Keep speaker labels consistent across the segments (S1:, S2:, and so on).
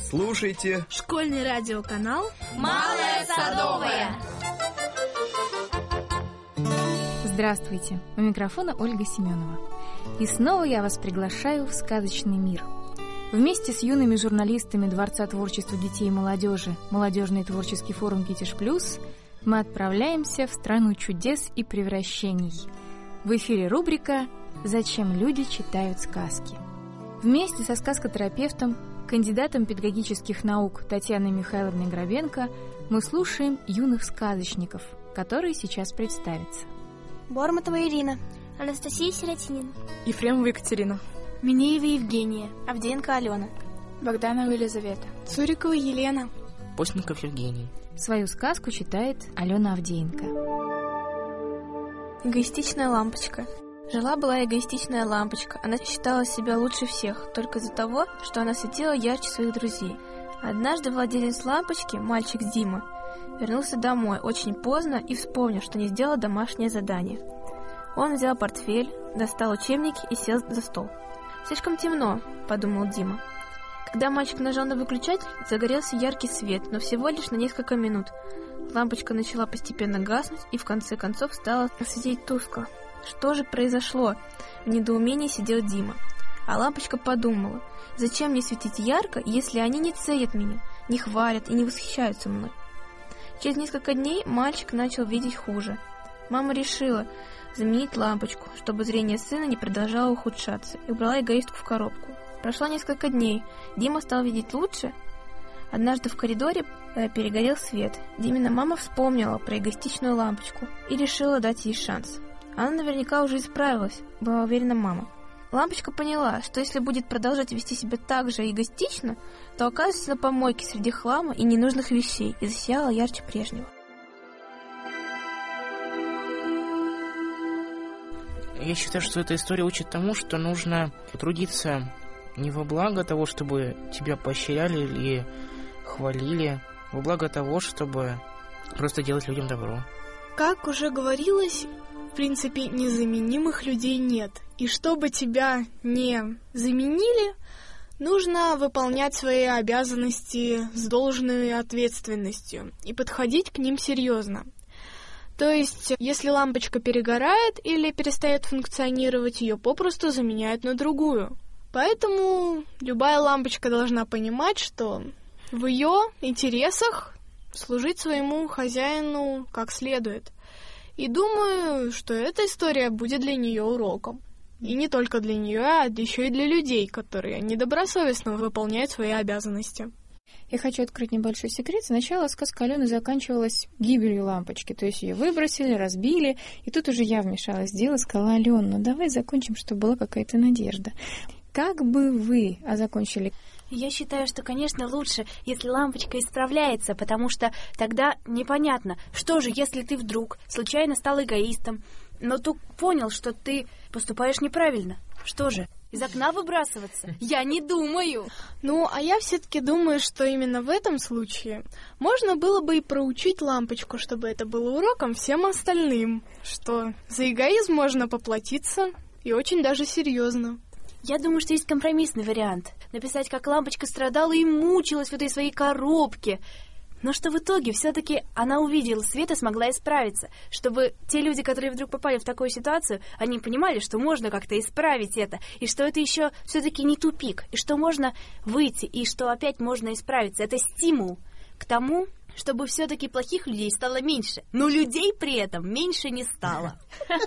S1: Слушайте
S2: школьный радиоканал
S3: «Малая Садовая».
S4: Здравствуйте! У микрофона Ольга Семенова. И снова я вас приглашаю в сказочный мир. Вместе с юными журналистами Дворца творчества детей и молодежи «Молодежный творческий форум Китиш Плюс» мы отправляемся в страну чудес и превращений. В эфире рубрика «Зачем люди читают сказки?». Вместе со сказкотерапевтом, кандидатом педагогических наук Татьяной Михайловной Грабенко мы слушаем юных сказочников, которые сейчас представятся.
S5: Бормотова Ирина, Анастасия Сиротинина,
S6: Ефремова Екатерина,
S2: Минеева Евгения,
S5: Авдеенко Алена,
S6: Богданова Елизавета,
S2: Цурикова Елена,
S7: Постников Евгений.
S4: Свою сказку читает Алена Авдеенко.
S5: Эгоистичная лампочка. Жила-была эгоистичная лампочка. Она считала себя лучше всех, только из-за того, что она светила ярче своих друзей. Однажды владелец лампочки, мальчик Дима, вернулся домой очень поздно и вспомнил, что не сделал домашнее задание. Он взял портфель, достал учебники и сел за стол. «Слишком темно», — подумал Дима. Когда мальчик нажал на выключатель, загорелся яркий свет, но всего лишь на несколько минут. Лампочка начала постепенно гаснуть и в конце концов стала светить тускло. Что же произошло? В недоумении сидел Дима. А лампочка подумала: зачем мне светить ярко, если они не ценят меня, не хвалят и не восхищаются мной? Через несколько дней мальчик начал видеть хуже. Мама решила заменить лампочку, чтобы зрение сына не продолжало ухудшаться, и убрала эгоистку в коробку. Прошло несколько дней. Дима стал видеть лучше. Однажды в коридоре перегорел свет. Димина мама вспомнила про эгоистичную лампочку и решила дать ей шанс. Она наверняка уже исправилась, была уверена мама. Лампочка поняла, что если будет продолжать вести себя так же эгоистично, то окажется на помойке среди хлама и ненужных вещей и засияла ярче прежнего.
S7: Я считаю, что эта история учит тому, что нужно трудиться не во благо того, чтобы тебя поощряли или хвалили, во благо того, чтобы просто делать людям добро.
S2: Как уже говорилось, в принципе, незаменимых людей нет. И чтобы тебя не заменили, нужно выполнять свои обязанности с должной ответственностью и подходить к ним серьезно. То есть, если лампочка перегорает или перестает функционировать, ее попросту заменяют на другую. Поэтому любая лампочка должна понимать, что в ее интересах служить своему хозяину как следует. И думаю, что эта история будет для нее уроком. И не только для нее, а еще и для людей, которые недобросовестно выполняют свои обязанности.
S4: Я хочу открыть небольшой секрет. Сначала сказка Алены заканчивалась гибелью лампочки. То есть ее выбросили, разбили. И тут уже я вмешалась в дело, сказала: Алена, ну давай закончим, чтобы была какая-то надежда. Как бы вы закончили?
S3: Я считаю, что, конечно, лучше, если лампочка исправляется, потому что тогда непонятно, что же, если ты вдруг случайно стал эгоистом, но ты понял, что ты поступаешь неправильно. Что же, из окна выбрасываться? Я не думаю.
S2: Ну, а я все-таки думаю, что именно в этом случае можно было бы и проучить лампочку, чтобы это было уроком всем остальным, что за эгоизм можно поплатиться и очень даже серьезно.
S3: Я думаю, что есть компромиссный вариант. Написать, как лампочка страдала и мучилась в этой своей коробке. Но что в итоге все-таки она увидела свет и смогла исправиться. Чтобы те люди, которые вдруг попали в такую ситуацию, они понимали, что можно как-то исправить это. И что это еще все-таки не тупик. И что можно выйти, и что опять можно исправиться. Это стимул к тому, чтобы все-таки плохих людей стало меньше. Но людей при этом меньше не стало.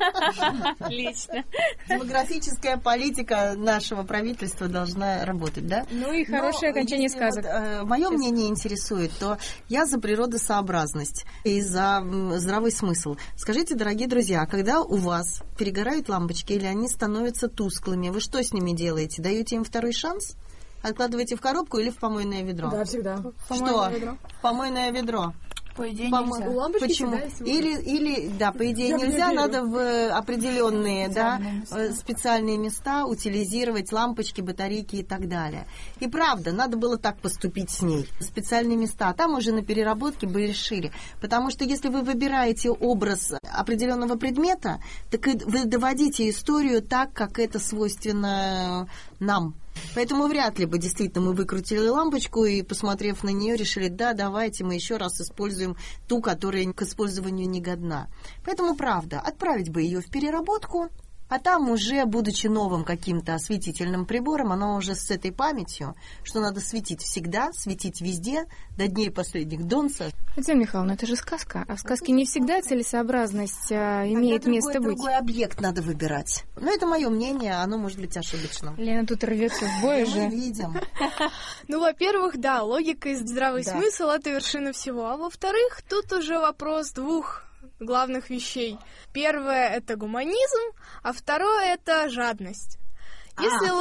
S8: Отлично. Демографическая политика нашего правительства должна работать, да?
S4: Ну и хорошее окончание сказок.
S8: Мое мнение интересует, то я за природосообразность и за здравый смысл. Скажите, дорогие друзья, когда у вас перегорают лампочки или они становятся тусклыми, вы что с ними делаете? Даете им второй шанс? Откладываете в коробку или в помойное ведро?
S6: Да, всегда.
S8: Что? В помойное ведро.
S3: По идее, нельзя.
S6: У лампочки
S8: Почему?
S6: всегда
S8: Или, да, по идее нельзя, надо в определенные, специальные места утилизировать лампочки, батарейки и так далее. И правда, надо было так поступить с ней. Специальные места, там уже на переработке бы решили. Потому что если вы выбираете образ определенного предмета, так и вы доводите историю так, как это свойственно нам. Поэтому вряд ли бы действительно мы выкрутили лампочку и, посмотрев на нее, решили, да, давайте мы еще раз используем ту, которая к использованию не годна. Поэтому, правда, отправить бы ее в переработку, а там уже, будучи новым каким-то осветительным прибором, оно уже с этой памятью, что надо светить всегда, светить везде, до дней последних Донца.
S4: Татьяна Михайловна, это же сказка, а в сказке не всегда целесообразность имеет место быть.
S8: Другой объект надо выбирать. Но это мое мнение, оно может быть ошибочным.
S4: Лена тут рвется в бой уже.
S8: Мы видим.
S2: Ну, во-первых, да, логика и здравый смысл — это вершина всего. А во-вторых, тут уже вопрос двух главных вещей. Первое — это гуманизм, а второе — это жадность. Если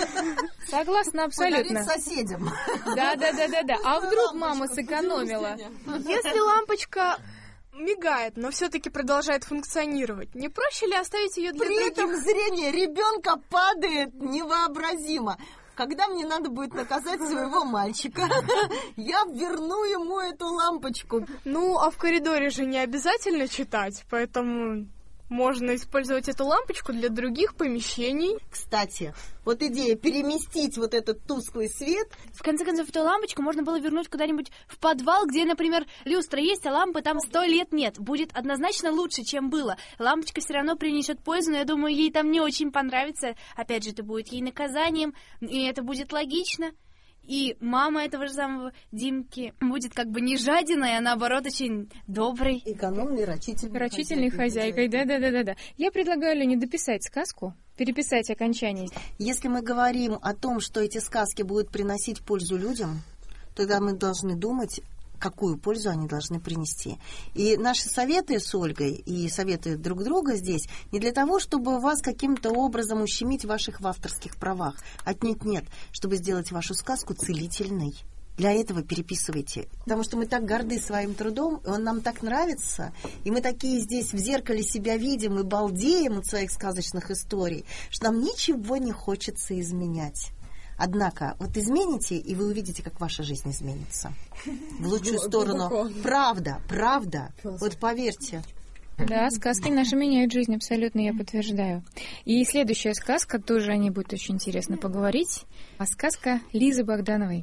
S4: Согласна абсолютно.
S8: Подарить соседям.
S4: Да. А вдруг мама сэкономила?
S2: Если лампочка мигает, но все-таки продолжает функционировать, не проще ли оставить ее для
S8: других? При этом зрение ребенка падает невообразимо. Когда мне надо будет наказать своего мальчика, я верну ему эту лампочку.
S2: Ну, а в коридоре же не обязательно читать, поэтому можно использовать эту лампочку для других помещений.
S8: Кстати, вот идея переместить вот этот тусклый свет.
S3: В конце концов, эту лампочку можно было вернуть куда-нибудь в подвал, где, например, люстра есть, а лампы там 100 лет нет. Будет однозначно лучше, чем было. Лампочка все равно принесет пользу, но я думаю, ей там не очень понравится. Опять же, это будет ей наказанием, и это будет логично. И мама этого же самого Димки будет как бы не жадиной, а наоборот очень доброй.
S8: Экономной,
S4: рачительной хозяйкой. Да. Я предлагаю Лене дописать сказку, переписать окончание.
S8: Если мы говорим о том, что эти сказки будут приносить пользу людям, тогда мы должны думать, какую пользу они должны принести. И наши советы с Ольгой и советы друг друга здесь не для того, чтобы вас каким-то образом ущемить в ваших авторских правах. Отнюдь нет, чтобы сделать вашу сказку целительной. Для этого переписывайте. Потому что мы так горды своим трудом, и он нам так нравится, и мы такие здесь в зеркале себя видим и балдеем от своих сказочных историй, что нам ничего не хочется изменять. Однако, вот измените, и вы увидите, как ваша жизнь изменится. В лучшую сторону. Правда. Вот поверьте.
S4: Да, сказки наши меняют жизнь, абсолютно, я подтверждаю. И следующая сказка, тоже о ней будет очень интересно поговорить. А сказка Лизы Богдановой.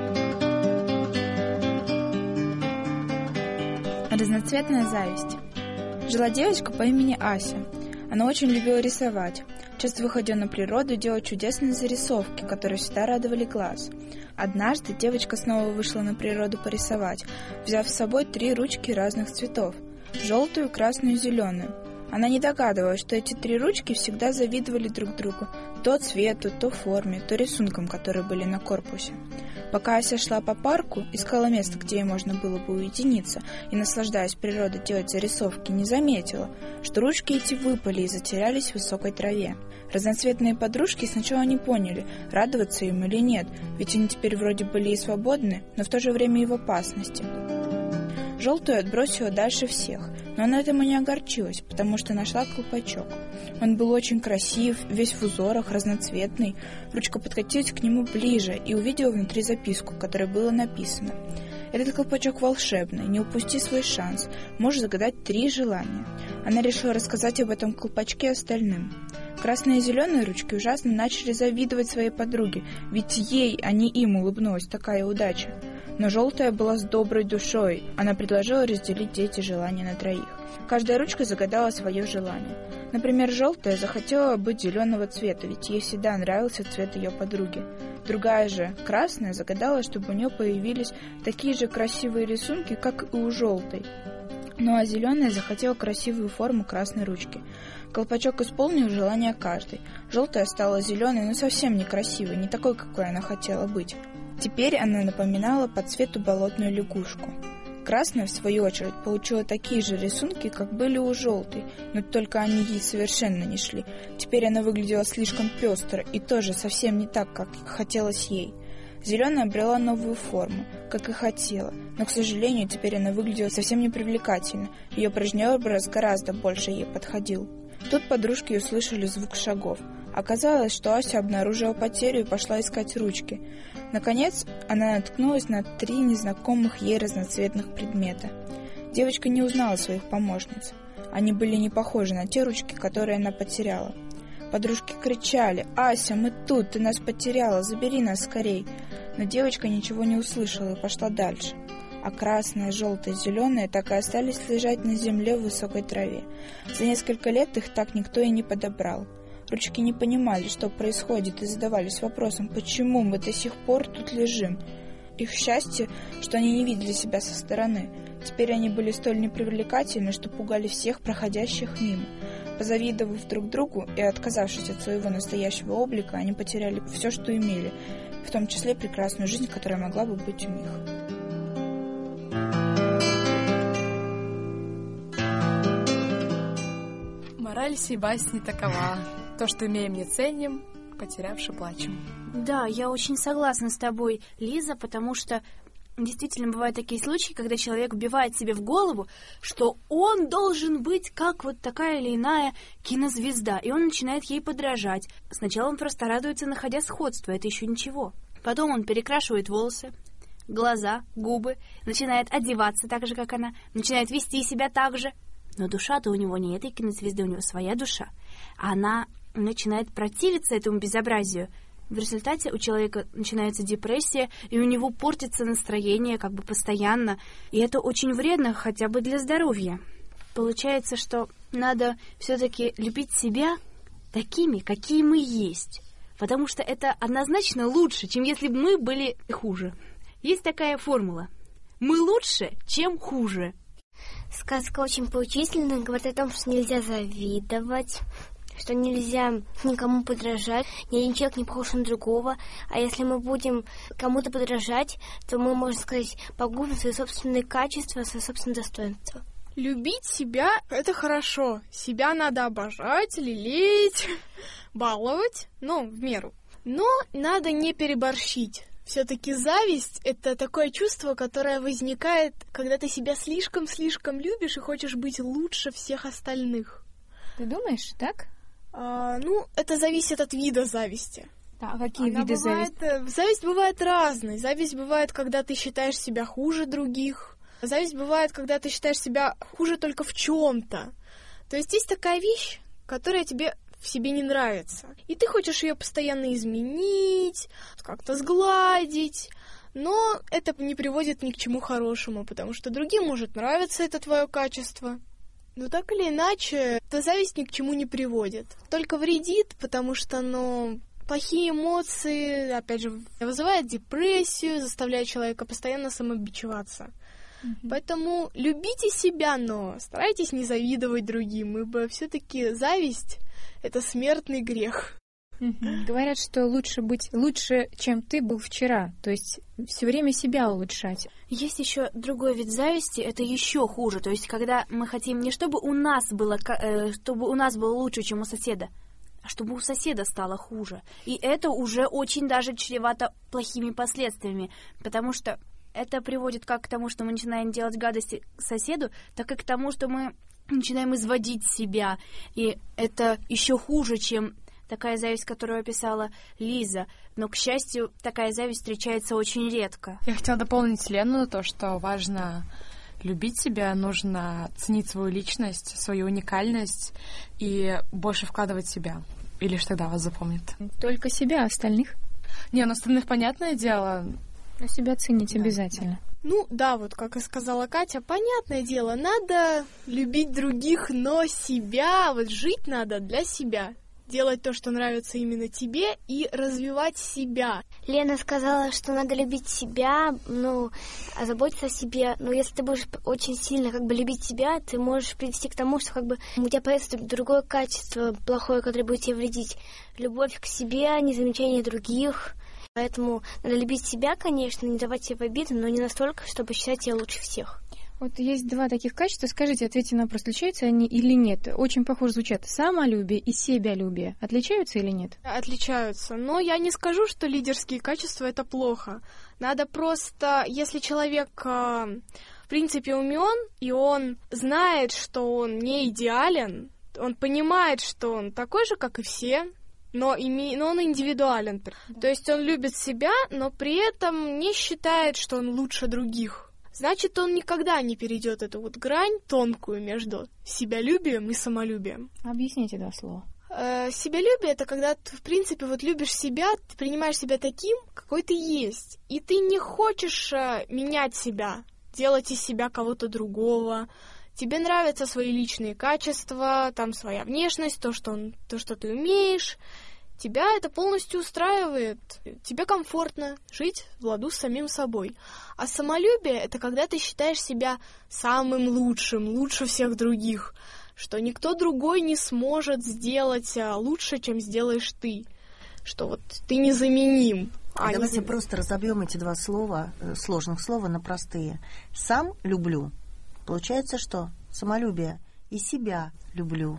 S6: Разноцветная зависть. Жила девочка по имени Ася. Она очень любила рисовать. Часто выходила на природу делать чудесные зарисовки, которые всегда радовали глаз. Однажды девочка снова вышла на природу порисовать, взяв с собой 3 ручки разных цветов – желтую, красную и зеленую. Она не догадывалась, что эти 3 ручки всегда завидовали друг другу то цвету, то форме, то рисункам, которые были на корпусе. Пока Ася шла по парку, искала место, где ей можно было бы уединиться и, наслаждаясь природой, делать зарисовки, не заметила, что ручки эти выпали и затерялись в высокой траве. Разноцветные подружки сначала не поняли, радоваться им или нет, ведь они теперь вроде были и свободны, но в то же время и в опасности. Желтую отбросила дальше всех, но она этому не огорчилась, потому что нашла колпачок. Он был очень красив, весь в узорах, разноцветный. Ручка подкатилась к нему ближе и увидела внутри записку, в которой было написано: «Этот колпачок волшебный, не упусти свой шанс, можешь загадать 3 желания». Она решила рассказать об этом колпачке остальным. Красные и зеленые ручки ужасно начали завидовать своей подруге, ведь ей, а не им, улыбнулась такая удача. Но желтая была с доброй душой. Она предложила разделить эти желания на 3. Каждая ручка загадала свое желание. Например, желтая захотела быть зеленого цвета, ведь ей всегда нравился цвет ее подруги. Другая же, красная, загадала, чтобы у нее появились такие же красивые рисунки, как и у желтой. Ну а зеленая захотела красивую форму красной ручки. Колпачок исполнил желание каждой. Желтая стала зеленой, но совсем некрасивой, не такой, какой она хотела быть. Теперь она напоминала по цвету болотную лягушку. Красная, в свою очередь, получила такие же рисунки, как были у желтой, но только они ей совершенно не шли. Теперь она выглядела слишком пестро и тоже совсем не так, как хотелось ей. Зеленая обрела новую форму, как и хотела, но, к сожалению, теперь она выглядела совсем непривлекательно. Ее прежний образ гораздо больше ей подходил. Тут подружки услышали звук шагов. Оказалось, что Ася обнаружила потерю и пошла искать ручки. Наконец, она наткнулась на 3 незнакомых ей разноцветных предмета. Девочка не узнала своих помощниц. Они были не похожи на те ручки, которые она потеряла. Подружки кричали: «Ася, мы тут, ты нас потеряла, забери нас скорей». Но девочка ничего не услышала и пошла дальше. А красная, желтая, зеленая так и остались лежать на земле в высокой траве. За несколько лет их так никто и не подобрал. Ручки не понимали, что происходит, и задавались вопросом, почему мы до сих пор тут лежим. Их счастье, что они не видели себя со стороны. Теперь они были столь непривлекательны, что пугали всех проходящих мимо. Позавидовав друг другу и отказавшись от своего настоящего облика, они потеряли все, что имели, в том числе прекрасную жизнь, которая могла бы быть у них.
S1: Мораль сей басни такова: то, что имеем, не ценим, потерявши плачем.
S3: Да, я очень согласна с тобой, Лиза, потому что действительно бывают такие случаи, когда человек вбивает себе в голову, что он должен быть как вот такая или иная кинозвезда, и он начинает ей подражать. Сначала он просто радуется, находя сходство, это еще ничего. Потом он перекрашивает волосы, глаза, губы, начинает одеваться так же, как она, начинает вести себя так же. Но душа-то у него не этой кинозвезды, у него своя душа. Она начинает противиться этому безобразию. В результате у человека начинается депрессия, и у него портится настроение как бы постоянно. И это очень вредно хотя бы для здоровья. Получается, что надо все-таки любить себя такими, какие мы есть. Потому что это однозначно лучше, чем если бы мы были хуже. Есть такая формула. Мы лучше, чем хуже.
S9: Сказка очень поучительная, говорит о том, что нельзя завидовать, что нельзя никому подражать, ни один человек не похож на другого, а если мы будем кому-то подражать, то мы, можно сказать, погубим свои собственные качества, свои собственные достоинства.
S2: Любить себя — это хорошо. Себя надо обожать, лелеять, баловать, в меру. Но надо не переборщить. Все-таки зависть — это такое чувство, которое возникает, когда ты себя слишком-слишком любишь и хочешь быть лучше всех остальных.
S4: Ты думаешь, так?
S2: Это зависит от вида зависти.
S4: А какие виды зависти?
S2: Зависть бывает разной. Зависть бывает, когда ты считаешь себя хуже других. Зависть бывает, когда ты считаешь себя хуже только в чем-то. То есть есть такая вещь, которая тебе в себе не нравится. И ты хочешь ее постоянно изменить, как-то сгладить, но это не приводит ни к чему хорошему, потому что другим может нравиться это твое качество. Но так или иначе, эта зависть ни к чему не приводит. Только вредит, потому что, плохие эмоции, опять же, вызывают депрессию, заставляют человека постоянно самобичеваться. Поэтому любите себя, но старайтесь не завидовать другим, ибо все-таки зависть — это смертный грех.
S4: Говорят, что лучше быть лучше, чем ты был вчера, то есть все время себя улучшать.
S3: Есть еще другой вид зависти, это еще хуже, то есть когда мы хотим не чтобы у нас было лучше, чем у соседа, а чтобы у соседа стало хуже. И это уже очень даже чревато плохими последствиями, потому что это приводит как к тому, что мы начинаем делать гадости соседу, так и к тому, что мы начинаем изводить себя. И это еще хуже, чем такая зависть, которую описала Лиза. Но, к счастью, такая зависть встречается очень редко.
S1: Я хотела дополнить Лену то, что важно любить себя, нужно ценить свою личность, свою уникальность и больше вкладывать в себя. И лишь тогда вас запомнят.
S4: Только себя, а остальных?
S1: Не, остальных, понятное дело.
S4: Но себя ценить обязательно.
S2: Вот как и сказала Катя, понятное дело, надо любить других, но себя, жить надо для себя. Делать то, что нравится именно тебе, и развивать себя.
S9: Лена сказала, что надо любить себя, заботиться о себе. Но если ты будешь очень сильно любить себя, ты можешь привести к тому, что у тебя появится другое качество плохое, которое будет тебе вредить. Любовь к себе, незамечание других. Поэтому надо любить себя, конечно, не давать себе обиды, но не настолько, чтобы считать себя лучше всех.
S4: Вот есть два таких качества. Скажите, ответьте на вопрос, отличаются они или нет? Очень похоже звучат. Самолюбие и себялюбие. Отличаются или нет?
S2: Отличаются. Но я не скажу, что лидерские качества — это плохо. Надо просто, если человек, в принципе, умен, и он знает, что он не идеален, он понимает, что он такой же, как и все, но он индивидуален. То есть он любит себя, но при этом не считает, что он лучше других. Значит, он никогда не перейдет эту грань тонкую между себялюбием и самолюбием.
S4: Объясните два слова.
S2: Себялюбие — это когда ты, в принципе, вот любишь себя, ты принимаешь себя таким, какой ты есть. И ты не хочешь менять себя, делать из себя кого-то другого. Тебе нравятся свои личные качества, там своя внешность, то, что ты умеешь. Тебя это полностью устраивает. Тебе комфортно жить в ладу с самим собой. А самолюбие — это когда ты считаешь себя самым лучшим, лучше всех других, что никто другой не сможет сделать лучше, чем сделаешь ты. Что вот ты незаменим.
S8: Давайте просто разобьем эти два слова, сложных слова, на простые. Сам люблю. Получается, что самолюбие. И себя люблю.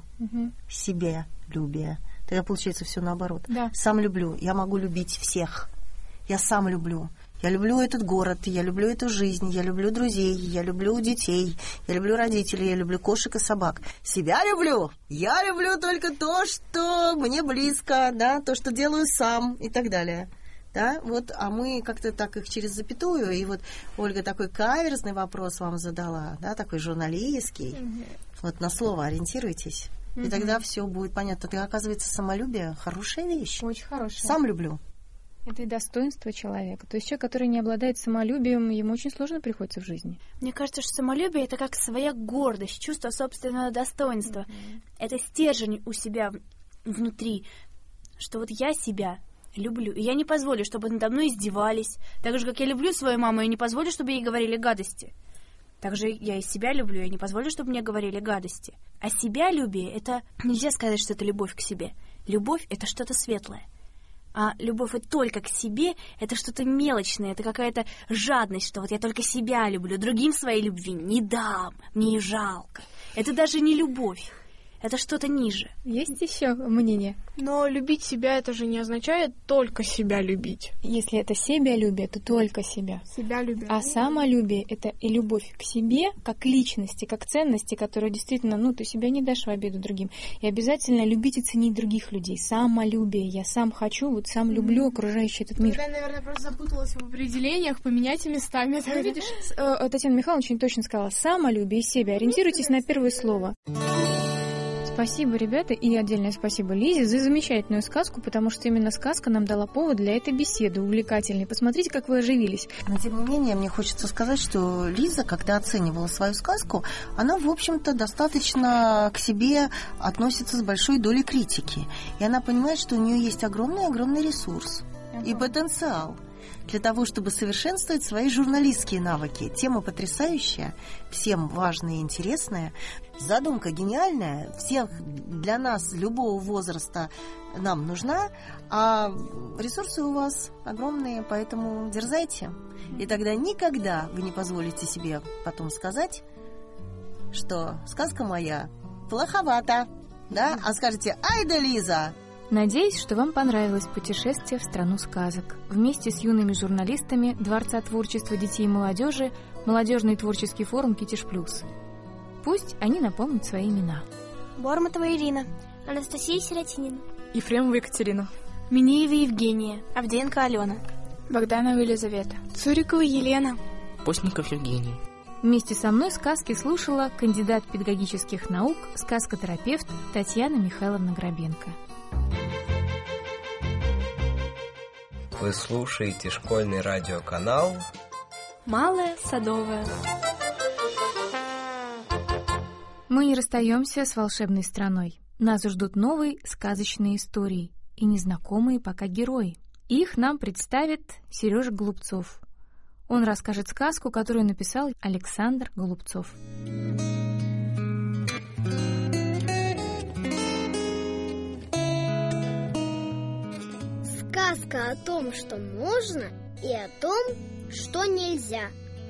S8: Себялюбие. Тогда получается все наоборот.
S4: Да.
S8: Сам люблю. Я могу любить всех. Я сам люблю. Я люблю этот город, я люблю эту жизнь, я люблю друзей, я люблю детей, я люблю родителей, я люблю кошек и собак. Себя люблю. Я люблю только то, что мне близко, да, то, что делаю сам и так далее. Да, вот, а мы как-то так их через запятую, и вот Ольга такой каверзный вопрос вам задала, да, такой журналистский. Вот на слово ориентируйтесь, и тогда все будет понятно. Так, оказывается, самолюбие хорошая вещь.
S4: Очень хорошая.
S8: Сам люблю.
S4: Это и достоинство человека. То есть человек, который не обладает самолюбием, ему очень сложно приходится в жизни.
S3: Мне кажется, что самолюбие — это как своя гордость, чувство собственного достоинства. Это стержень у себя внутри, что вот я себя люблю, и я не позволю, чтобы надо мной издевались. Так же, как я люблю свою маму, я не позволю, чтобы ей говорили гадости. Также я и себя люблю, я не позволю, чтобы мне говорили гадости. А себялюбие — это... Нельзя сказать, что это любовь к себе. Любовь — это что-то светлое. А любовь только к себе — это что-то мелочное, это какая-то жадность, что вот я только себя люблю, другим своей любви не дам, мне и жалко. Это даже не любовь, это что-то ниже.
S4: Есть еще мнение?
S2: Но любить себя — это же не означает только себя любить.
S4: Если это себялюбие, то только себя.
S2: Себя любить.
S4: А самолюбие — это и любовь к себе, как личности, как ценности, которые действительно, ты себя не дашь в обиду другим. И обязательно любить и ценить других людей. Самолюбие. Я сам хочу, сам люблю окружающий этот мир.
S2: Я, наверное, просто запуталась в определениях, поменяйте местами.
S4: Ну, видишь, Татьяна Михайловна очень точно сказала: самолюбие и себя. Ориентируйтесь на первое слово. Спасибо, ребята, и отдельное спасибо Лизе за замечательную сказку, потому что именно сказка нам дала повод для этой беседы увлекательной. Посмотрите, как вы оживились.
S8: Но, тем не менее, мне хочется сказать, что Лиза, когда оценивала свою сказку, она, в общем-то, достаточно к себе относится с большой долей критики. И она понимает, что у нее есть огромный ресурс и потенциал для того, чтобы совершенствовать свои журналистские навыки. Тема потрясающая, всем важная и интересная. Задумка гениальная, всех для нас любого возраста нам нужна, а ресурсы у вас огромные, поэтому дерзайте. И тогда никогда вы не позволите себе потом сказать, что сказка моя плоховата, да? А скажете: ай да Лиза!
S4: Надеюсь, что вам понравилось путешествие в страну сказок. Вместе с юными журналистами Дворца творчества детей и молодежи молодежный творческий форум «Китиш Плюс». Пусть они напомнят свои имена.
S9: Бормотова Ирина, Анастасия Сиротинина,
S1: Ефремова Екатерина,
S3: Минеева Евгения,
S5: Авдеенко Алена,
S2: Богданова Елизавета, Цурикова Елена,
S7: Постников Евгений.
S4: Вместе со мной сказки слушала кандидат педагогических наук, сказкотерапевт Татьяна Михайловна Грабенко.
S10: Вы слушаете школьный радиоканал
S3: Малая Садовая.
S4: Мы не расстаемся с волшебной страной. Нас ждут новые сказочные истории и незнакомые пока герои. Их нам представит Сережа Голубцов. Он расскажет сказку, которую написал Александр Голубцов.
S9: Сказка о том, что можно, и о том, что нельзя.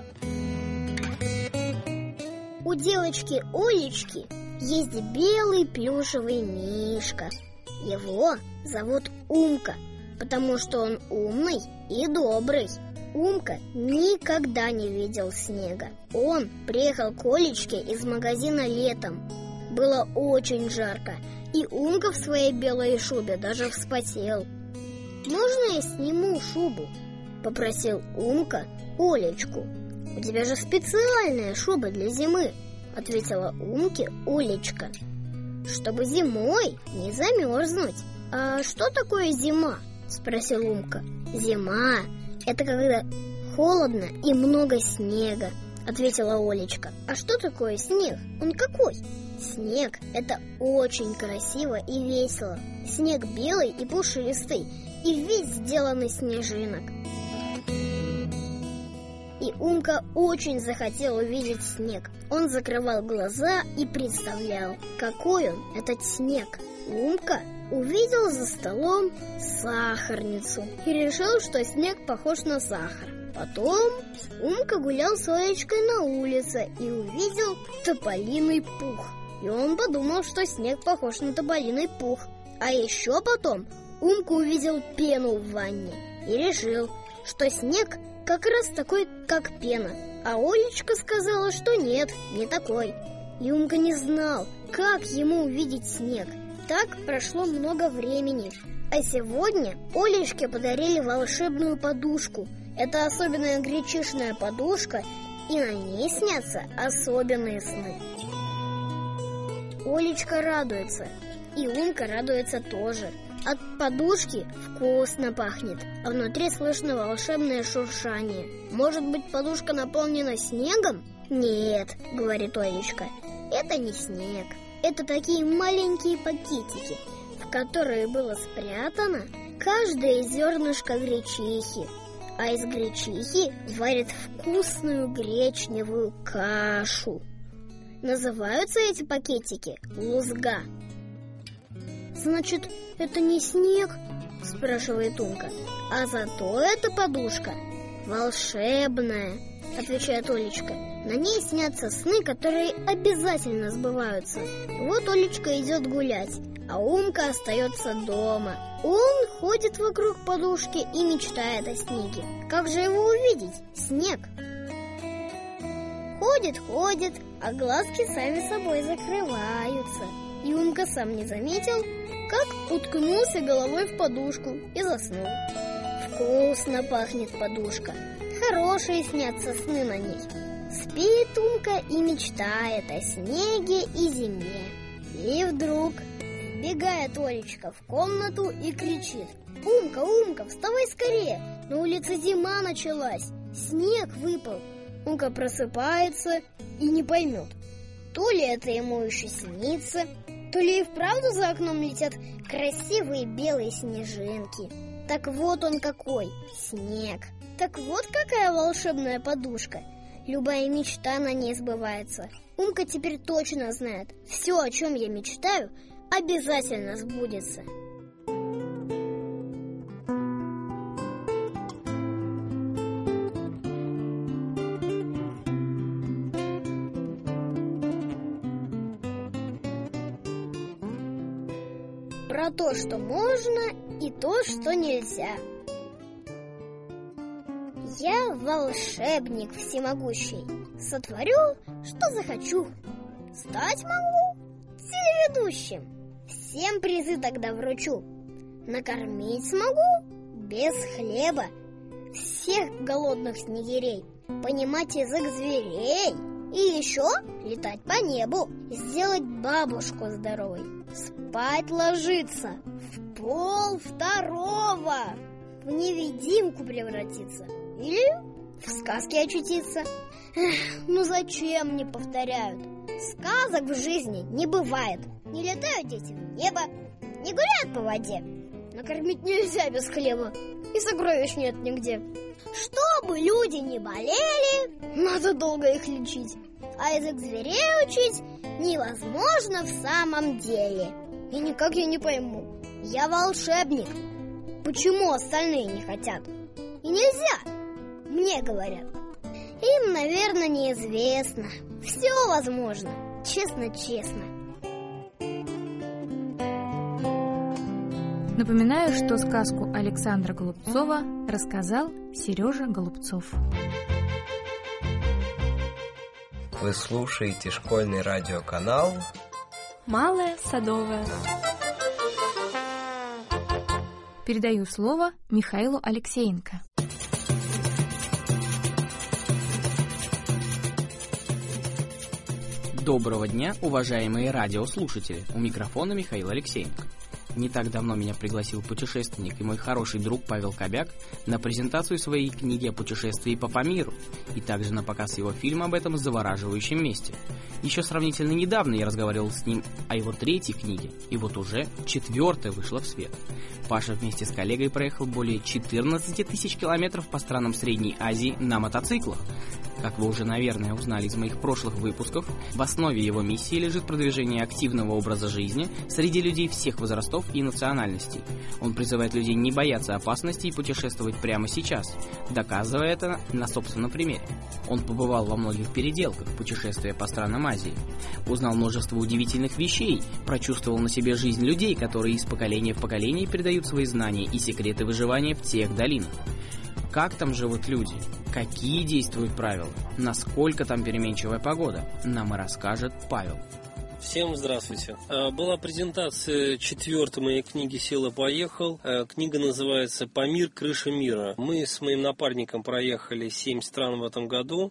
S9: У девочки Олечки есть белый плюшевый мишка. Его зовут Умка, потому что он умный и добрый. Умка никогда не видел снега. Он приехал к Олечке из магазина летом. Было очень жарко, и Умка в своей белой шубе даже вспотел. «Можно я сниму шубу?» — попросил Умка Олечку. «У тебя же специальная шуба для зимы», — ответила Умке Олечка.
S11: чтобы зимой не замерзнуть. «А что такое зима?» — спросил Умка. «Зима — это когда холодно и много снега», — ответила Олечка. «А что такое снег? Он какой?» «Снег — это очень красиво и весело. Снег белый и пушистый, и весь сделан из снежинок». И Умка очень захотел увидеть снег. Он закрывал глаза и представлял, какой он, этот снег. Умка увидел за столом сахарницу и решил, что снег похож на сахар. Потом Умка гулял с Олечкой на улице и увидел тополиный пух. И он подумал, что снег похож на тополиный пух. А еще потом Умка увидел пену в ванне и решил, что снег как раз такой, как пена. А Олечка сказала, что нет, не такой. И Умка не знал, как ему увидеть снег. Так прошло много времени. А сегодня Олечке подарили волшебную подушку. Это особенная гречишная подушка, и на ней снятся особенные сны. Олечка радуется, и Умка радуется тоже. От подушки вкусно пахнет, а внутри слышно волшебное шуршание. Может быть, подушка наполнена снегом? Нет, говорит Олечка, это не снег. Это такие маленькие пакетики, в которые было спрятано каждое зернышко гречихи. А из гречихи варят вкусную гречневую кашу. Называются эти пакетики лузга. «Значит, это не снег?» — спрашивает Умка. «А зато эта подушка волшебная», — отвечает Олечка. «На ней снятся сны, которые обязательно сбываются». Вот Олечка идет гулять, а Умка остается дома. Он ходит вокруг подушки и мечтает о снеге. Как же его увидеть? Снег. Ходит, а глазки сами собой закрываются. И Умка сам не заметил, как уткнулся головой в подушку и заснул. Вкусно пахнет подушка. Хорошие снятся сны на ней. Спит Умка и мечтает о снеге и зиме. И вдруг вбегает Олечка в комнату и кричит: «Умка, Умка, вставай скорее! На улице зима началась, снег выпал!» Умка просыпается и не поймет, то ли это ему еще снится, то ли и вправду за окном летят красивые белые снежинки. Так вот он какой, снег. Так вот какая волшебная подушка. Любая мечта на ней сбывается. Умка теперь точно знает, все, о чем я мечтаю, обязательно сбудется. Про то, что можно, и то, что нельзя. Я волшебник всемогущий, сотворю, что захочу. Стать могу телеведущим, всем призы тогда вручу. Накормить смогу без хлеба всех голодных снегирей, понимать язык зверей и еще летать по небу, сделать бабушку здоровой, спать ложиться в 1:30, в невидимку превратиться или в сказке очутиться. Ну зачем мне повторяют? Сказок в жизни не бывает. Не летают дети в небо, не гуляют по воде. Накормить нельзя без хлеба, и сокровищ нет нигде. Чтобы люди не болели, надо долго их лечить. А язык зверей учить невозможно в самом деле. И никак я не пойму. Я волшебник. Почему остальные не хотят? И нельзя, мне говорят. Им, наверное, неизвестно. Все возможно, честно-честно.
S4: Напоминаю, что сказку Александра Голубцова рассказал Сережа Голубцов.
S10: Вы слушаете школьный радиоканал
S3: «Малая Садовая».
S4: Передаю слово Михаилу Алексеенко.
S12: Доброго дня, уважаемые радиослушатели! У микрофона Михаил Алексеенко. Не так давно меня пригласил путешественник и мой хороший друг Павел Кобяк на презентацию своей книги о путешествии по Памиру и также на показ его фильма об этом завораживающем месте. Еще сравнительно недавно я разговаривал с ним о его 3-й книге, и вот уже 4-я вышла в свет. Паша вместе с коллегой проехал более 14 тысяч километров по странам Средней Азии на мотоциклах. Как вы уже, наверное, узнали из моих прошлых выпусков, в основе его миссии лежит продвижение активного образа жизни среди людей всех возрастов и национальностей. Он призывает людей не бояться опасности и путешествовать прямо сейчас, доказывая это на собственном примере. Он побывал во многих переделках, путешествуя по странам Азии. Узнал множество удивительных вещей, прочувствовал на себе жизнь людей, которые из поколения в поколение передают свои знания и секреты выживания в тех долинах. Как там живут люди? Какие действуют правила? Насколько там переменчивая погода? Нам и расскажет Павел.
S13: Всем здравствуйте. Была презентация 4-й моей книги «Сел и поехал». Книга называется «Памир. Крыша мира». Мы с моим напарником проехали 7 стран в этом году,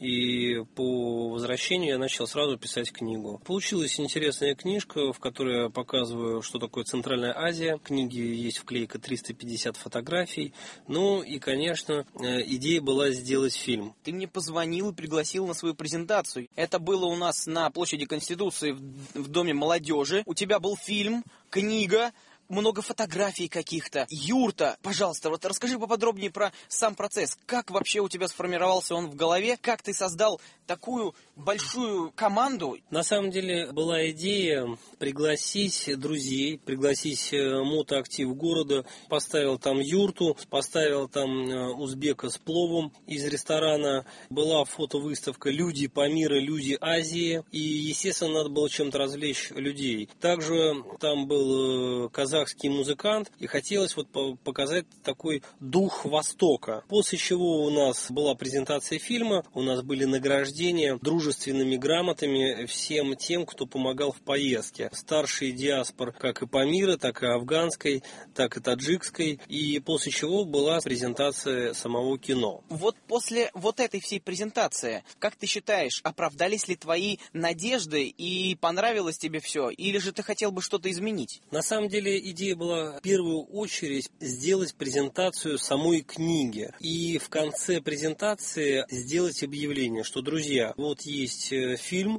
S13: и по возвращению я начал сразу писать книгу. Получилась интересная книжка, в которой я показываю, что такое Центральная Азия. В книге есть вклейка 350 фотографий. Ну и, конечно, идея была сделать фильм.
S12: Ты мне позвонил и пригласил на свою презентацию. Это было у нас на площади Конституции в Доме молодежи. У тебя был фильм, книга, много фотографий каких-то, юрта. Пожалуйста, вот расскажи поподробнее про сам процесс. Как вообще у тебя сформировался он в голове? Как ты создал такую большую команду?
S13: На самом деле была идея пригласить друзей, пригласить мотоактив города. Поставил там юрту, поставил там узбека с пловом из ресторана. Была фотовыставка «Люди Памира, люди Азии». И, естественно, надо было чем-то развлечь людей. Также там был казахский музыкант, и хотелось вот показать такой дух Востока. После чего у нас была презентация фильма, у нас были награждения дружественными грамотами всем тем, кто помогал в поездке. Старшие диаспор как и Памира, так и афганской, так и таджикской. И после чего была презентация самого кино.
S12: Вот после вот этой всей презентации, как ты считаешь, оправдались ли твои надежды и понравилось тебе все? Или же ты хотел бы что-то изменить?
S13: На самом деле идея была в первую очередь сделать презентацию самой книги. И в конце презентации сделать объявление, что, друзья, вот есть фильм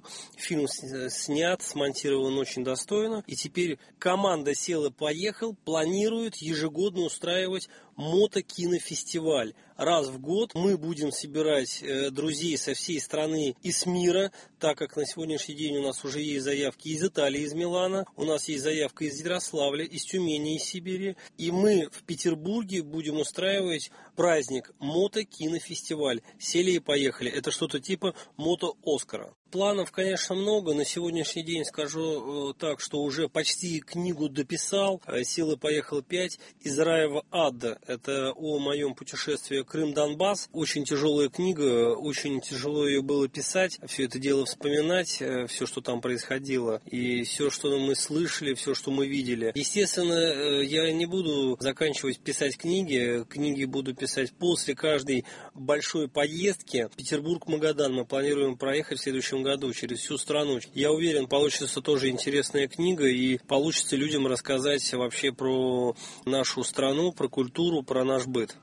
S13: снят, смонтирован очень достойно, и теперь команда «Сел и поехал» планирует ежегодно устраивать мотокинофестиваль. Раз в год мы будем собирать друзей со всей страны и с мира, так как на сегодняшний день у нас уже есть заявки из Италии, из Милана, у нас есть заявка из Ярославля, из Тюмени, из Сибири, и мы в Петербурге будем устраивать праздник мотокинофестиваль. Сели и поехали. Это что-то типа мото-Оскара. Планов, конечно, много. На сегодняшний день скажу так, что уже почти книгу дописал. «Сел и поехал 5» из рая в ад. Это о моем путешествии Крым-Донбасс. Очень тяжелая книга, очень тяжело ее было писать. Все это дело вспоминать, все, что там происходило. И все, что мы слышали, все, что мы видели. Естественно, я не буду заканчивать писать книги. Книги буду писать после каждой большой поездки. Петербург-Магадан мы планируем проехать в следующем году через всю страну. Я уверен, получится тоже интересная книга и получится людям рассказать вообще про нашу страну, про культуру, про наш быт.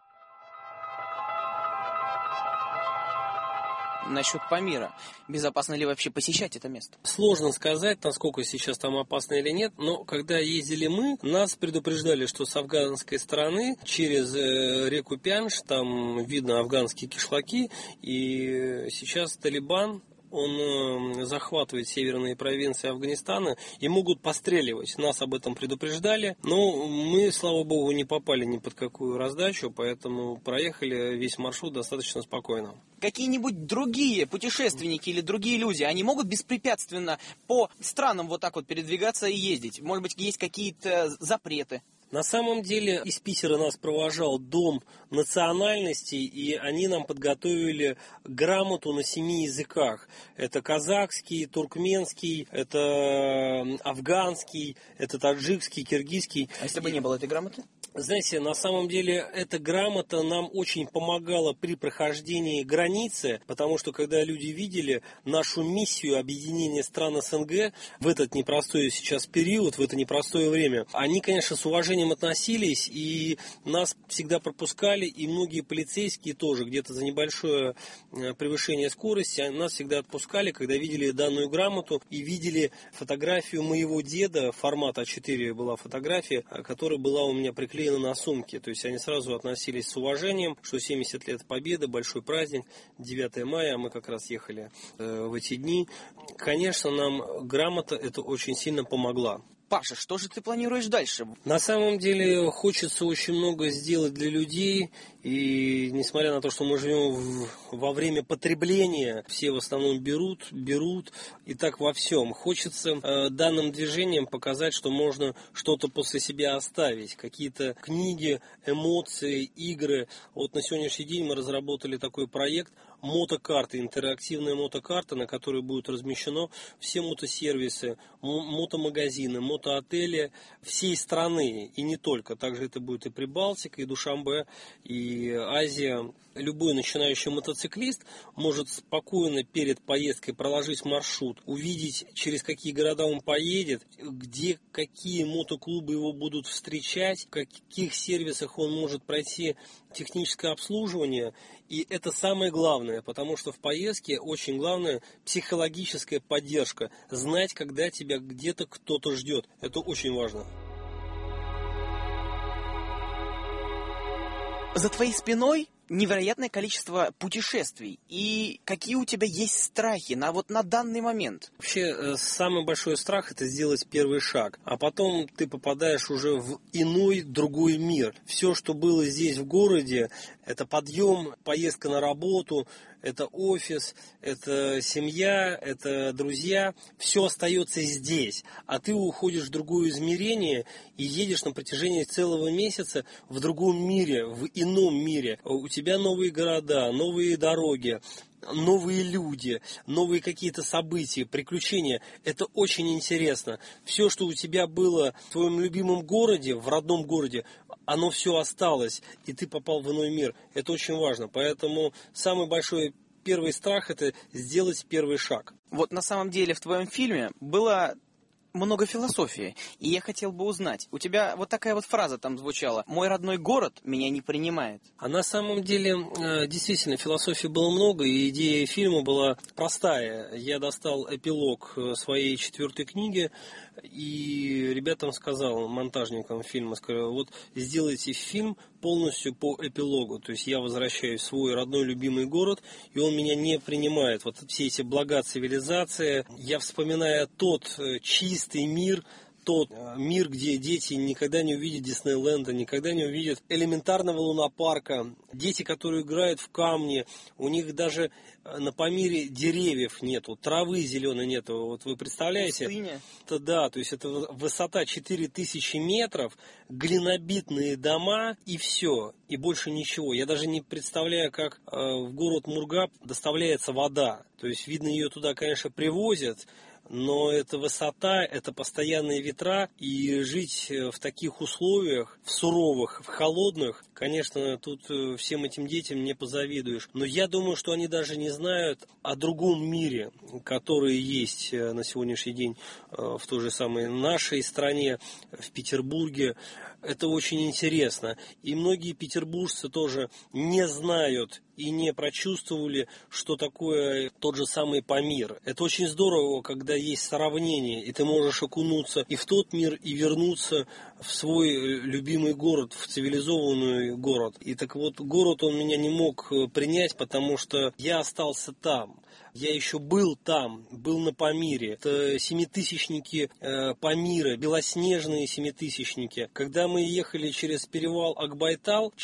S12: Насчет Памира. Безопасно ли вообще посещать это место?
S13: Сложно сказать, насколько сейчас там опасно или нет, но когда ездили мы, нас предупреждали, что с афганской стороны через реку Пянш там видно афганские кишлаки, и сейчас Талибан, он захватывает северные провинции Афганистана и могут постреливать. Нас об этом предупреждали, но мы, слава богу, не попали ни под какую раздачу, поэтому проехали весь маршрут достаточно спокойно.
S12: Какие-нибудь другие путешественники или другие люди, они могут беспрепятственно по странам вот так вот передвигаться и ездить? Может быть, есть какие-то запреты?
S13: На самом деле из Питера нас провожал Дом национальностей, и они нам подготовили грамоту на 7 языках. Это казахский, туркменский, это афганский, это таджикский, киргизский.
S12: А если бы не было этой грамоты?
S13: Знаете, на самом деле эта грамота нам очень помогала при прохождении границы, потому что когда люди видели нашу миссию объединения стран СНГ в этот непростой сейчас период, в это непростое время, они, конечно, с уважением относились и нас всегда пропускали, и многие полицейские тоже где-то за небольшое превышение скорости нас всегда отпускали, когда видели данную грамоту и видели фотографию моего деда, формат А4 была фотография, которая была у меня приклеена на сумке. То есть они сразу относились с уважением, что 70 лет Победы, большой праздник, 9 мая, а мы как раз ехали в эти дни. Конечно, нам грамота это очень сильно помогла.
S14: Паша, что же ты планируешь дальше?
S13: На самом деле хочется очень много сделать для людей, и несмотря на то, что мы живем во время потребления, все в основном берут, и так во всем. Хочется данным движением показать, что можно что-то после себя оставить, какие-то книги, эмоции, игры. Вот на сегодняшний день мы разработали такой проект мотокарты, интерактивная мотокарта, на которой будет размещено все мотосервисы, мотомагазины, мотоотели всей страны, и не только. Также это будет и Прибалтика, и Душанбе, и Азия. Любой начинающий мотоциклист может спокойно перед поездкой проложить маршрут, увидеть, через какие города он поедет, где какие мотоклубы его будут встречать, в каких сервисах он может пройти техническое обслуживание. И это самое главное, потому что в поездке очень главное психологическая поддержка. Знать, когда тебя где-то кто-то ждет. Это очень важно.
S14: За твоей спиной невероятное количество путешествий. И какие у тебя есть страхи на данный момент?
S13: Вообще, самый большой страх – это сделать первый шаг. А потом ты попадаешь уже в иной, другой мир. Все, что было здесь в городе, это подъем, поездка на работу, это офис, это семья, это друзья. Все остается здесь. А ты уходишь в другое измерение и едешь на протяжении целого месяца в другом мире, в ином мире. У тебя новые города, новые дороги, новые люди, новые какие-то события, приключения. Это очень интересно. Все, что у тебя было в твоем любимом городе, в родном городе, оно все осталось, и ты попал в иной мир. Это очень важно. Поэтому самый большой первый страх – это сделать первый шаг.
S14: Вот на самом деле в твоем фильме было много философии, и я хотел бы узнать, у тебя вот такая вот фраза там звучала: «Мой родной город меня не принимает».
S13: А на самом деле, действительно, философии было много, и идея фильма была простая. Я достал эпилог своей 4-й книги, и ребятам сказал, монтажникам фильма, сказал: вот сделайте фильм полностью по эпилогу. То есть я возвращаюсь в свой родной любимый город, и он меня не принимает. Вот все эти блага цивилизации. Я вспоминаю тот чистый мир, тот мир, где дети никогда не увидят Диснейленда, никогда не увидят элементарного лунопарка. Дети, которые играют в камни, у них даже на Памире деревьев нету, травы зеленой нету. Вот вы представляете?
S14: Пустыня.
S13: Это да, то есть это высота 4000 метров, глинобитные дома и все, и больше ничего. Я даже не представляю, как в город Мургаб доставляется вода. То есть, видно, ее туда, конечно, привозят, но это высота, это постоянные ветра, и жить в таких условиях, в суровых, в холодных, конечно, тут всем этим детям не позавидуешь. Но я думаю, что они даже не знают о другом мире, который есть на сегодняшний день в той же самой нашей стране, в Петербурге. Это очень интересно. И многие петербуржцы тоже не знают и не прочувствовали, что такое тот же самый Памир. Это очень здорово, когда есть сравнение, и ты можешь окунуться и в тот мир, и вернуться в свой любимый город, в цивилизованный город. И так вот, город он меня не мог принять, потому что я остался там. Я еще был там, был на Памире. Это семитысячники Памира, белоснежные семитысячники. Когда мы ехали через перевал Акбайтал,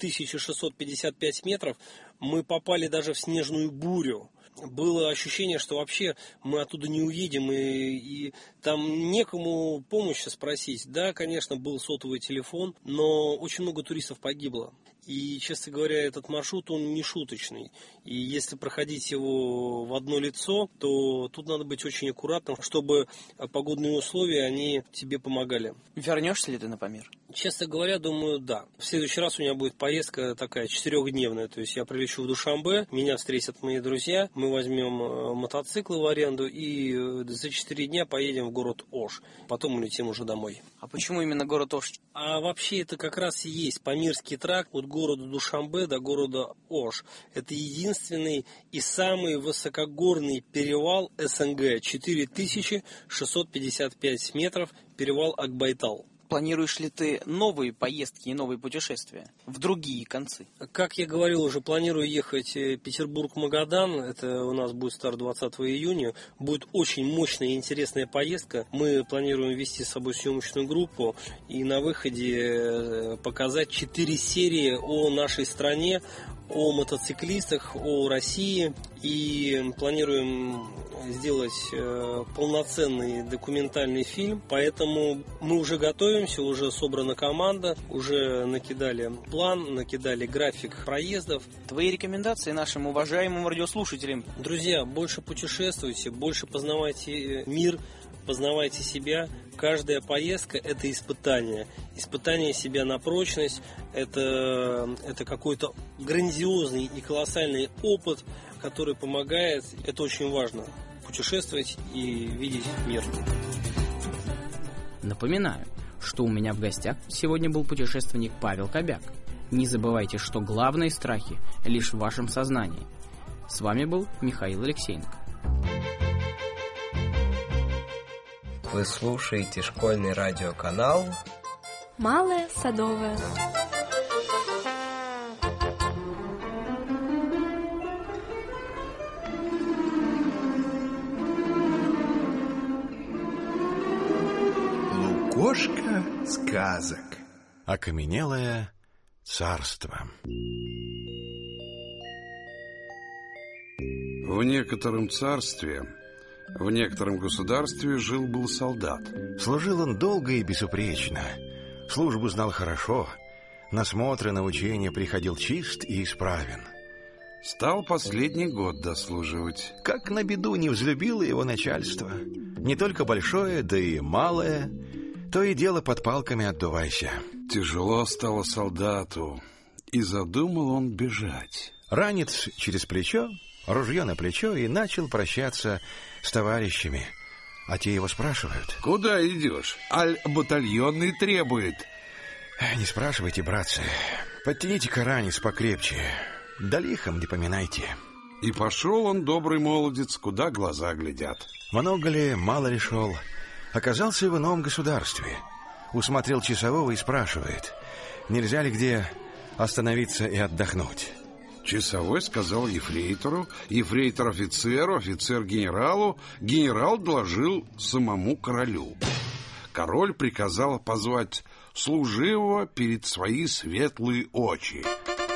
S13: 4655 метров, мы попали даже в снежную бурю. Было ощущение, что вообще мы оттуда не уедем, и там некому помощи спросить. Да, конечно, был сотовый телефон, но очень много туристов погибло. И, честно говоря, этот маршрут, он не шуточный. И если проходить его в одно лицо, то тут надо быть очень аккуратным, чтобы погодные условия, они тебе помогали.
S14: Вернешься ли ты на Памир?
S13: Честно говоря, думаю, да. В следующий раз у меня будет поездка такая 4-дневная. То есть я прилечу в Душанбе, меня встретят мои друзья, мы возьмем мотоциклы в аренду и за 4 дня поедем в город Ош. Потом улетим уже домой.
S14: А почему именно город Ош?
S13: А вообще это как раз и есть Памирский тракт от города Душанбе до города Ош. Это единственный и самый высокогорный перевал СНГ. 4655 метров, перевал Акбайтал.
S14: Планируешь ли ты новые поездки и новые путешествия в другие концы?
S13: Как я говорил, уже планирую ехать Петербург-Магадан. Это у нас будет старт 20 июня. Будет очень мощная и интересная поездка. Мы планируем вести с собой съемочную группу и на выходе показать 4 серии о нашей стране, о мотоциклистах, о России. И планируем сделать полноценный документальный фильм. Поэтому мы уже готовимся, уже собрана команда, уже накидали план, накидали график проездов.
S14: Твои рекомендации нашим уважаемым радиослушателям?
S13: Друзья, больше путешествуйте, больше познавайте мир, познавайте себя. Каждая поездка – это испытание. Испытание себя на прочность – это какой-то грандиозный и колоссальный опыт, который помогает. Это очень важно – путешествовать и видеть мир.
S12: Напоминаю, что у меня в гостях сегодня был путешественник Павел Кобяк. Не забывайте, что главные страхи лишь в вашем сознании. С вами был Михаил Алексеенко.
S10: Вы слушаете школьный радиоканал
S5: Малая Садовая.
S15: Лукошко сказок. Окаменелое царство. В некотором царстве, в некотором государстве жил-был солдат.
S16: Служил он долго и безупречно. Службу знал хорошо. На смотры, на учения приходил чист и исправен.
S15: Стал последний год дослуживать.
S16: Как на беду не взлюбило его начальство. Не только большое, да и малое. То и дело под палками отдувайся.
S15: Тяжело стало солдату, и задумал он бежать.
S16: Ранец через плечо, ружье на плечо, и начал прощаться с товарищами. А те его спрашивают:
S15: «Куда идешь? Аль батальонный требует».
S16: «Не спрашивайте, братцы. Подтяните-ка ранец покрепче. Да лихом не поминайте».
S15: И пошел он, добрый молодец, куда глаза глядят.
S16: Много ли, мало ли шел. Оказался в ином государстве. Усмотрел часового и спрашивает: нельзя ли где остановиться и отдохнуть?
S15: Часовой сказал ефрейтору, ефрейтор офицеру, офицер генералу, генерал доложил самому королю. Король приказал позвать служивого перед свои светлые очи.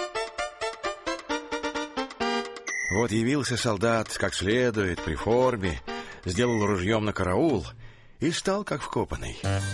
S16: Вот явился солдат как следует, при форме, сделал ружьем на караул и стал как вкопанный.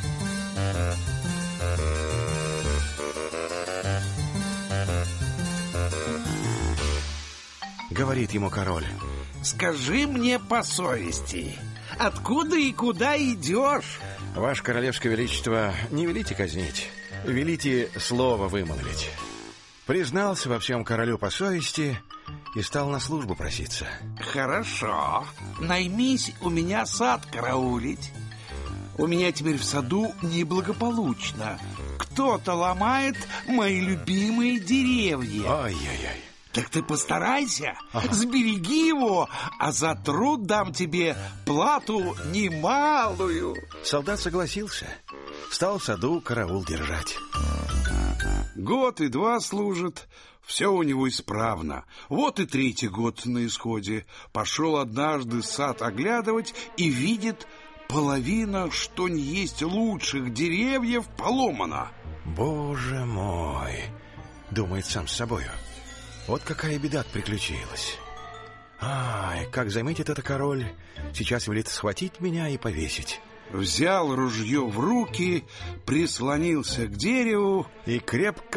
S16: Говорит ему король:
S17: «Скажи мне по совести, откуда и куда идешь?»
S16: «Ваше королевское величество, не велите казнить, велите слово вымолвить». Признался во всем королю по совести и стал на службу проситься.
S17: «Хорошо, наймись у меня сад караулить. У меня теперь в саду неблагополучно. Кто-то ломает мои любимые деревья».
S16: Ай-яй-яй.
S17: «Так ты постарайся, сбереги его, а за труд дам тебе плату немалую».
S16: Солдат согласился, стал в саду караул держать.
S15: Год и два служит, все у него исправно. Вот и третий год на исходе. Пошел однажды сад оглядывать и видит, половина, что не есть лучших деревьев, поломана.
S16: «Боже мой!» — думает сам с собою. «Вот какая беда приключилась. Ай, как заметит это король, сейчас велит схватить меня и повесить».
S15: Взял ружье в руки, прислонился к дереву
S16: и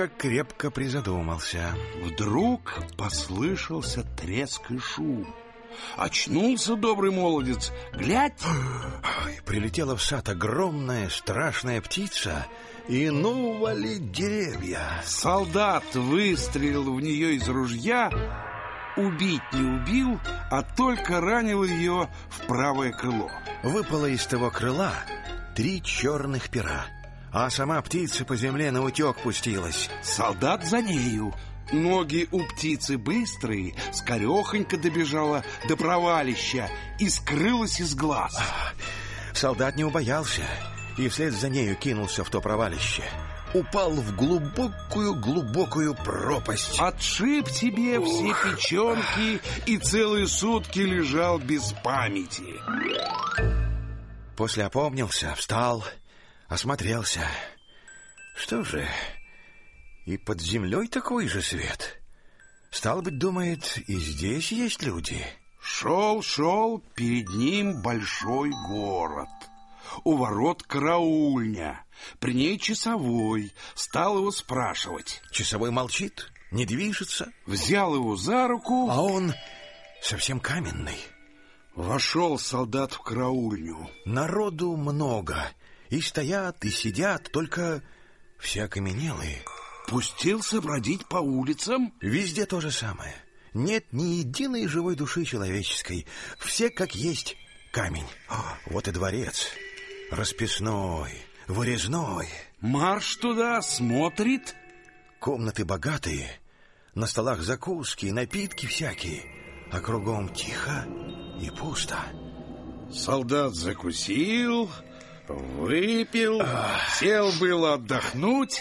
S16: крепко-крепко призадумался.
S15: Вдруг послышался треск и шум. Очнулся добрый молодец. Глядь!
S16: Прилетела в сад огромная страшная птица и ну валить деревья.
S15: Солдат выстрелил в нее из ружья, убить не убил, а только ранил ее в правое крыло.
S16: Выпало из того крыла 3 черных пера, а сама птица по земле наутек пустилась.
S15: Солдат за нею. Ноги у птицы быстрые, скорехонько добежала до провалища и скрылась из глаз.
S16: Солдат не убоялся и вслед за нею кинулся в то провалище. Упал в глубокую пропасть.
S15: Отшиб себе все печенки и целые сутки лежал без памяти.
S16: После опомнился, встал, осмотрелся. Что же, и под землей такой же свет. Стало быть, думает, и здесь есть люди.
S15: Шел, перед ним большой город. У ворот караульня, при ней часовой. Стал его спрашивать.
S16: Часовой молчит, не движется.
S15: Взял его за руку,
S16: а он совсем каменный.
S15: Вошел солдат в караульню.
S16: Народу много, и стоят, и сидят, только все окаменелые.
S15: Пустился бродить по улицам.
S16: Везде то же самое. Нет ни единой живой души человеческой. Все как есть камень. Вот и дворец. Расписной, вырезной.
S15: Марш туда, смотрит.
S16: Комнаты богатые, на столах закуски, напитки всякие, а кругом тихо и пусто.
S15: Солдат закусил, выпил, сел было отдохнуть,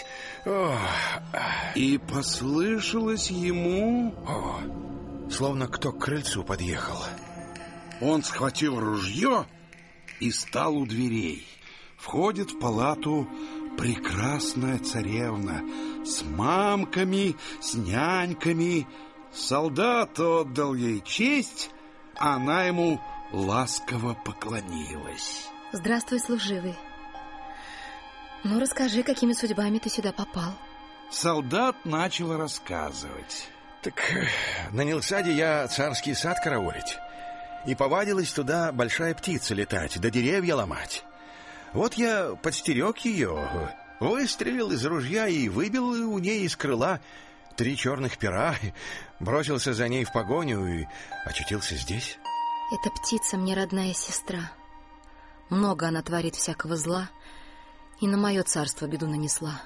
S15: и послышалось ему...
S16: Словно кто к крыльцу подъехал.
S15: Он схватил ружье и стал у дверей. Входит в палату прекрасная царевна с мамками, с няньками. Солдат отдал ей честь, а она ему ласково поклонилась.
S4: Здравствуй, служивый. Ну, расскажи, какими судьбами ты сюда попал?
S15: Солдат начал рассказывать.
S16: Так нанялся я царский сад караулить. И повадилась туда большая птица летать, да деревья ломать. Вот я подстерег ее, выстрелил из ружья и выбил у ней из крыла 3 черных пера, бросился за ней в погоню и очутился здесь.
S4: Эта птица мне родная сестра. Много она творит всякого зла, и на мое царство беду нанесла.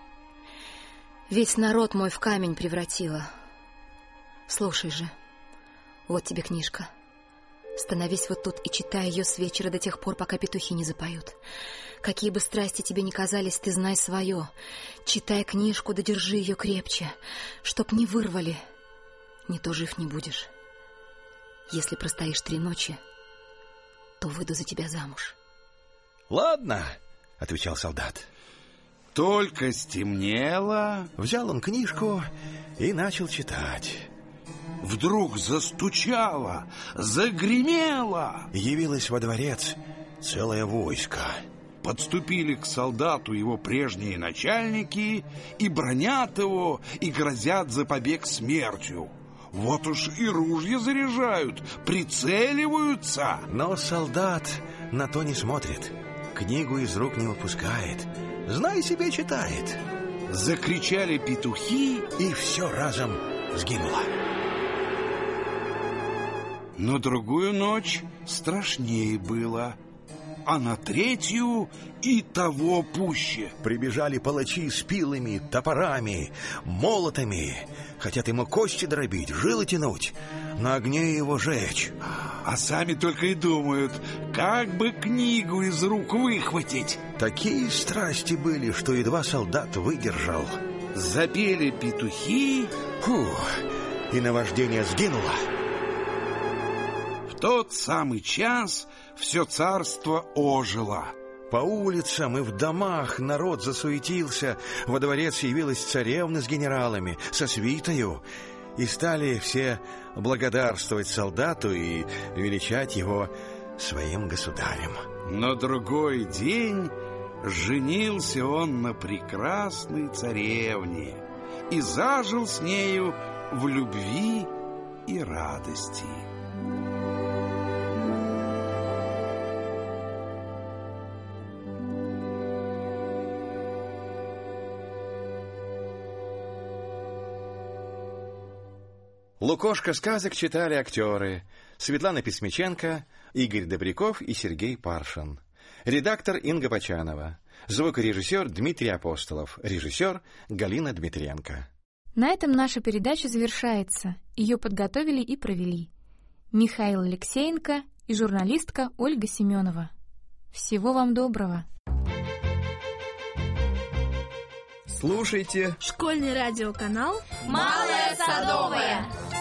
S4: Весь народ мой в камень превратила. Слушай же, вот тебе книжка. Становись вот тут и читай ее с вечера до тех пор, пока петухи не запоют. Какие бы страсти тебе ни казались, ты знай свое. Читай книжку, да держи ее крепче, чтоб не вырвали. Не то жив не будешь. Если простоишь 3 ночи, то выйду за тебя замуж.
S16: Ладно, отвечал солдат.
S15: Только стемнело.
S16: Взял он книжку и начал читать.
S15: Вдруг застучало, загремело.
S16: Явилось во дворец целое войско.
S15: Подступили к солдату его прежние начальники и бранят его, и грозят за побег смертью. Вот уж и ружья заряжают, прицеливаются.
S16: Но солдат на то не смотрит, книгу из рук не выпускает, знай себе читает.
S15: Закричали петухи,
S16: и все разом сгинуло.
S15: На другую ночь страшнее было, а на 3-ю и того пуще.
S16: Прибежали палачи с пилами, топорами, молотами. Хотят ему кости дробить, жилы тянуть, на огне его жечь.
S15: А сами только и думают, как бы книгу из рук выхватить.
S16: Такие страсти были, что едва солдат выдержал.
S15: Запели петухи,
S16: и наваждение сгинуло.
S15: В тот самый час все царство ожило.
S16: По улицам и в домах народ засуетился. Во дворец явилась царевна с генералами, со свитою, и стали все благодарствовать солдату и величать его своим государем.
S15: На другой день женился он на прекрасной царевне и зажил с нею в любви и радости.
S16: Лукошко сказок читали актеры Светлана Письмиченко, Игорь Добряков и Сергей Паршин. Редактор Инга Бочанова. Звукорежиссер Дмитрий Апостолов. Режиссер Галина Дмитриенко.
S4: На этом наша передача завершается. Ее подготовили и провели Михаил Алексеенко и журналистка Ольга Семенова. Всего вам доброго.
S10: Слушайте
S2: школьный радиоканал
S3: «Малая Садовая».